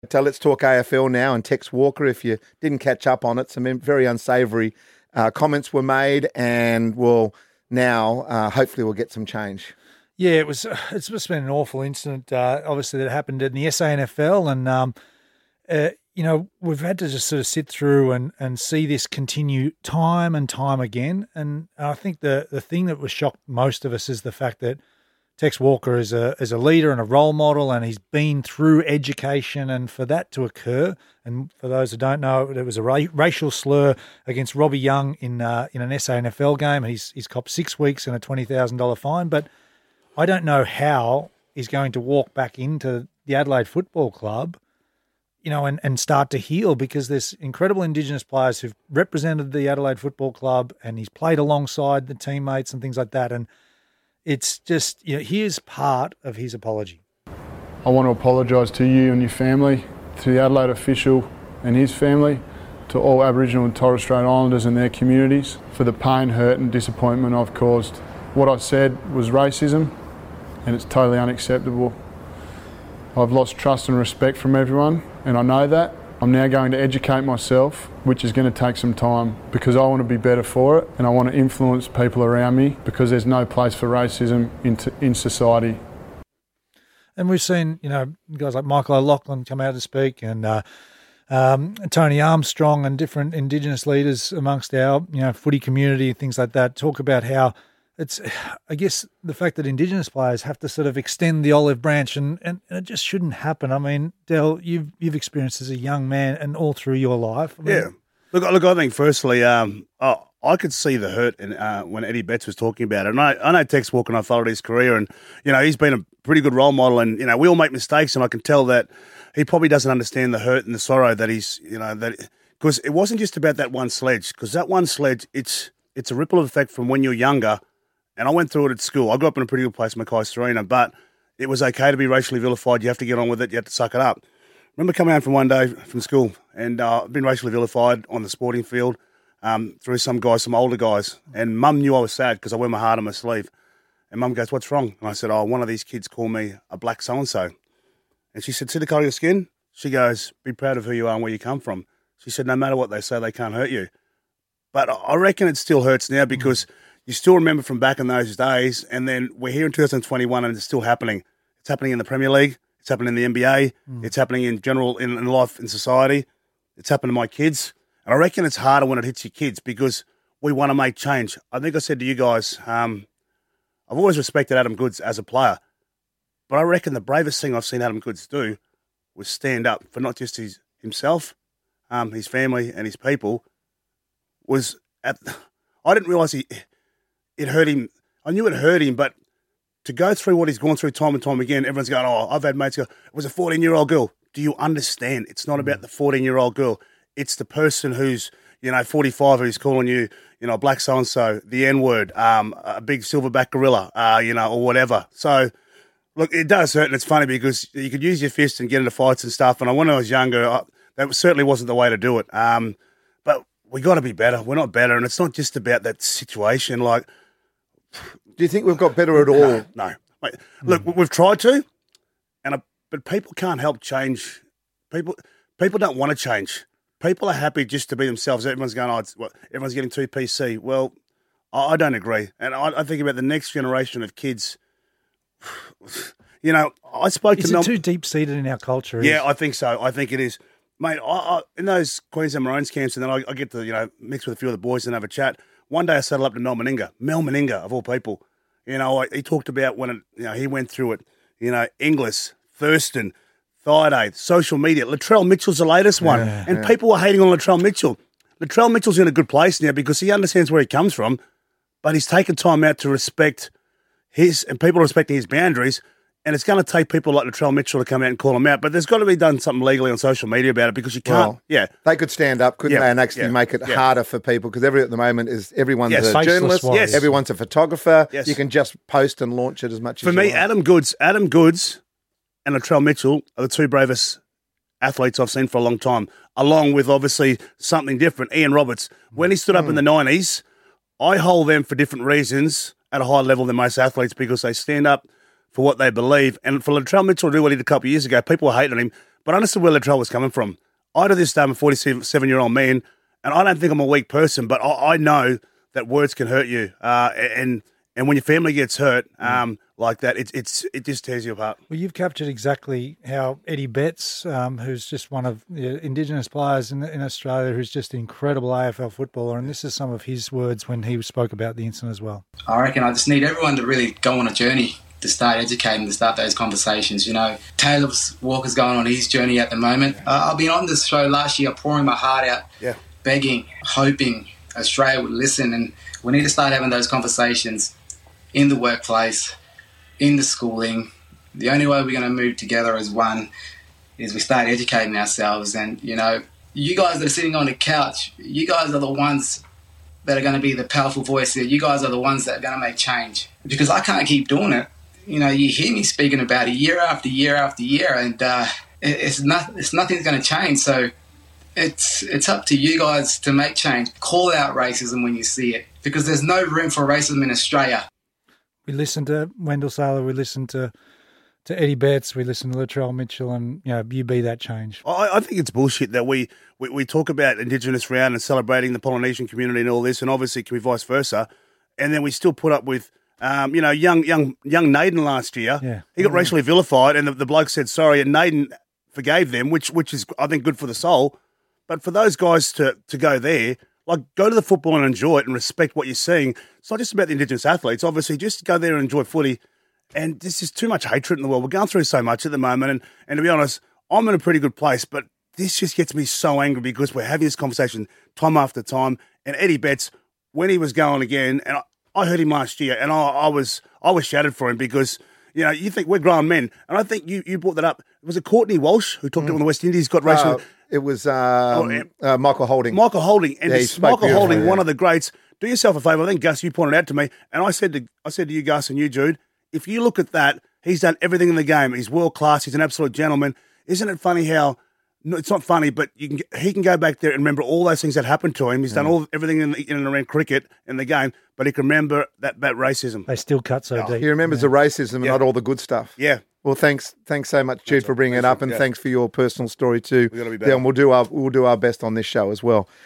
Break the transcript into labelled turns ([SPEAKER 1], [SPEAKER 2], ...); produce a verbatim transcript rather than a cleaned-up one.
[SPEAKER 1] So let's talk A F L now and Tex Walker. If you didn't catch up on it, some very unsavoury uh, comments were made, and well, now uh, hopefully we'll get some change.
[SPEAKER 2] Yeah, it was. It's just been an awful incident. Uh, obviously, that happened in the S A N F L, and um, uh, you know we've had to just sort of sit through and, and see this continue time and time again. And I think the the thing that was shocked most of us is the fact that Tex Walker is a is a leader and a role model, and he's been through education, and for that to occur, and for those who don't know, it was a ra- racial slur against Robbie Young in uh, in an S A N F L game. He's he's copped six weeks and a twenty thousand dollars fine, but I don't know how he's going to walk back into the Adelaide Football Club, you know, and, and start to heal, because there's incredible Indigenous players who've represented the Adelaide Football Club, and he's played alongside the teammates and things like that, and it's just, you know, here's part of his apology.
[SPEAKER 3] I want to apologise to you and your family, to the Adelaide official and his family, to all Aboriginal and Torres Strait Islanders and their communities for the pain, hurt and disappointment I've caused. What I said was racism, and it's totally unacceptable. I've lost trust and respect from everyone, and I know that. I'm now going to educate myself, which is going to take some time, because I want to be better for it, and I want to influence people around me, because there's no place for racism in, t- in society.
[SPEAKER 2] And we've seen, you know, guys like Michael O'Loughlin come out to speak, and uh, um, Tony Armstrong and different Indigenous leaders amongst our, you know, footy community, things like that, talk about how it's, I guess, the fact that Indigenous players have to sort of extend the olive branch, and, and, and it just shouldn't happen. I mean, Del, you've you've experienced as a young man and all through your life. I mean,
[SPEAKER 4] yeah. Look, look. I think firstly, um, oh, I could see the hurt in, uh, when Eddie Betts was talking about it. And I, I know Tex Walker, and I followed his career, and you know he's been a pretty good role model. And you know we all make mistakes, and I can tell that he probably doesn't understand the hurt and the sorrow that he's, you know, that because it wasn't just about that one sledge. Because that one sledge, it's it's a ripple effect from when you're younger. And I went through it at school. I grew up in a pretty good place, Mackay Serena, but it was okay to be racially vilified. You have to get on with it. You have to suck it up. I remember coming home from one day from school, and uh, I've been racially vilified on the sporting field um, through some guys, some older guys. And Mum knew I was sad because I wear my heart on my sleeve. And Mum goes, "What's wrong?" And I said, "Oh, one of these kids called me a black so-and-so." And she said, "See the colour of your skin?" She goes, "Be proud of who you are and where you come from." She said, "No matter what they say, they can't hurt you." But I reckon it still hurts now, because mm. you still remember from back in those days, and then we're here in two thousand twenty-one, and it's still happening. It's happening in the Premier League. It's happening in the N B A. Mm. It's happening in general in, in life, in society. It's happened to my kids. And I reckon it's harder when it hits your kids, because we want to make change. I think I said to you guys, um, I've always respected Adam Goodes as a player, but I reckon the bravest thing I've seen Adam Goodes do was stand up for not just his himself, um, his family and his people. Was at, I didn't realise he... It hurt him. I knew it hurt him, but to go through what he's gone through time and time again, everyone's going, "Oh, I've had mates go, it was a fourteen-year-old girl." Do you understand? It's not about the fourteen-year-old girl. It's the person who's, you know, forty-five, who's calling you, you know, black so-and-so, the N-word, um, a big silverback gorilla, uh, you know, or whatever. So, look, it does hurt, and it's funny because you could use your fist and get into fights and stuff, and when I was younger, I, that certainly wasn't the way to do it. Um, but we got to be better. We're not better, and it's not just about that situation, like...
[SPEAKER 1] Do you think we've got better at all?
[SPEAKER 4] No. no. Wait, look, mm. we've tried to, and a, but people can't help change. People people don't want to change. People are happy just to be themselves. Everyone's going, oh, it's, what, everyone's getting too P C. Well, I, I don't agree. And I, I think about the next generation of kids. You know, I spoke
[SPEAKER 2] is
[SPEAKER 4] to...
[SPEAKER 2] Is it too deep-seated in our culture?
[SPEAKER 4] Yeah, I think so. I think it is. Mate, I, I, in those Queensland Maroons camps, and then I, I get to, you know, mix with a few of the boys and have a chat. One day I settled up to Mel Meninga. Mel Meninga, of all people. You know, I, he talked about when, it, you know, he went through it. You know, Inglis, Thurston, Thaiday, social media. Latrell Mitchell's the latest one. Yeah, and yeah. people were hating on Latrell Mitchell. Latrell Mitchell's in a good place now because he understands where he comes from, but he's taken time out to respect his, and people are respecting his boundaries. And it's going to take people like Latrell Mitchell to come out and call him out. But there's got to be done something legally on social media about it, because you can't. Well,
[SPEAKER 1] yeah. They could stand up, couldn't
[SPEAKER 4] yeah.
[SPEAKER 1] they, and actually
[SPEAKER 4] yeah.
[SPEAKER 1] make it
[SPEAKER 4] yeah.
[SPEAKER 1] harder for people, because every at the moment is everyone's
[SPEAKER 4] yes.
[SPEAKER 1] a
[SPEAKER 2] Faceless
[SPEAKER 1] journalist,
[SPEAKER 2] yes.
[SPEAKER 1] everyone's a photographer.
[SPEAKER 4] Yes.
[SPEAKER 1] You can just post and launch it as much
[SPEAKER 4] for
[SPEAKER 1] as
[SPEAKER 4] me,
[SPEAKER 1] you want.
[SPEAKER 4] Adam Goodes, Adam Goodes and Latrell Mitchell are the two bravest athletes I've seen for a long time, along with obviously something different, Ian Roberts. When he stood up mm. in the nineties, I hold them for different reasons at a higher level than most athletes, because they stand up for what they believe. And for Latrell Mitchell to do what he did a couple of years ago, people were hating on him, but I understood where Latrell was coming from. I to this day, I'm a forty-seven-year-old man, and I don't think I'm a weak person, but I, I know that words can hurt you, uh, and and when your family gets hurt um, like that, it's it's it just tears you apart.
[SPEAKER 2] Well, you've captured exactly how Eddie Betts, um, who's just one of the Indigenous players in, in Australia, who's just an incredible A F L footballer, and this is some of his words when he spoke about the incident as well.
[SPEAKER 5] I reckon I just need everyone to really go on a journey to start educating, to start those conversations. You know, Taylor Walker's going on his journey at the moment. Uh, I've been on this show last year pouring my heart out,
[SPEAKER 4] yeah.
[SPEAKER 5] begging, hoping Australia would listen, and we need to start having those conversations in the workplace, in the schooling. The only way we're going to move together as one is we start educating ourselves. And, you know, you guys that are sitting on the couch, you guys are the ones that are going to be the powerful voice here. You guys are the ones that are going to make change. Because I can't keep doing it. You know, you hear me speaking about it year after year after year, and uh, it's not, it's nothing's going to change. So it's it's up to you guys to make change. Call out racism when you see it, because there's no room for racism in Australia.
[SPEAKER 2] We listened to Wendell Saylor, we listened to, to Eddie Betts, we listened to Latrell Mitchell, and, you know, you be that change.
[SPEAKER 4] I, I think it's bullshit that we, we, we talk about Indigenous round and celebrating the Polynesian community and all this, and obviously it can be vice versa, and then we still put up with, um, you know, young young young Naden last year.
[SPEAKER 2] Yeah.
[SPEAKER 4] He got
[SPEAKER 2] yeah.
[SPEAKER 4] racially vilified, and the, the bloke said sorry, and Naden forgave them, which which is, I think, good for the soul. But for those guys to, to go there, like, go to the football and enjoy it and respect what you're seeing. It's not just about the Indigenous athletes. Obviously, just go there and enjoy footy. And this is too much hatred in the world. We're going through so much at the moment. And, and to be honest, I'm in a pretty good place. But this just gets me so angry because we're having this conversation time after time. And Eddie Betts, when he was going again, and I, I heard him last year, and I, I was I was shattered for him because, you know, you think we're grown men. And I think you, you brought that up. Was it Courtney Walsh who talked mm. to him on the West Indies, got racial...
[SPEAKER 1] Uh, It was um, oh, uh, Michael Holding.
[SPEAKER 4] Michael Holding. And
[SPEAKER 1] yeah,
[SPEAKER 4] this, Michael Holding, yeah. one of the greats. Do yourself a favour. I think, Gus, you pointed out to me, and I said to I said to you, Gus, and you, Jude, if you look at that, he's done everything in the game. He's world-class. He's an absolute gentleman. Isn't it funny how, no, it's not funny, but you can he can go back there and remember all those things that happened to him. He's yeah. done all everything in, the, in and around cricket in the game, but he can remember that, that racism.
[SPEAKER 2] They still cut so
[SPEAKER 1] oh,
[SPEAKER 2] deep.
[SPEAKER 1] He remembers
[SPEAKER 2] yeah.
[SPEAKER 1] the racism and
[SPEAKER 4] yeah.
[SPEAKER 1] not all the good stuff.
[SPEAKER 4] Yeah.
[SPEAKER 1] Well, thanks, thanks so much, Jude, for bringing
[SPEAKER 4] thanks
[SPEAKER 1] it up,
[SPEAKER 4] for,
[SPEAKER 1] and
[SPEAKER 4] yeah.
[SPEAKER 1] thanks for your personal story too.
[SPEAKER 4] We got to be better.
[SPEAKER 1] Yeah, and we'll do our we'll do our best on this show as well.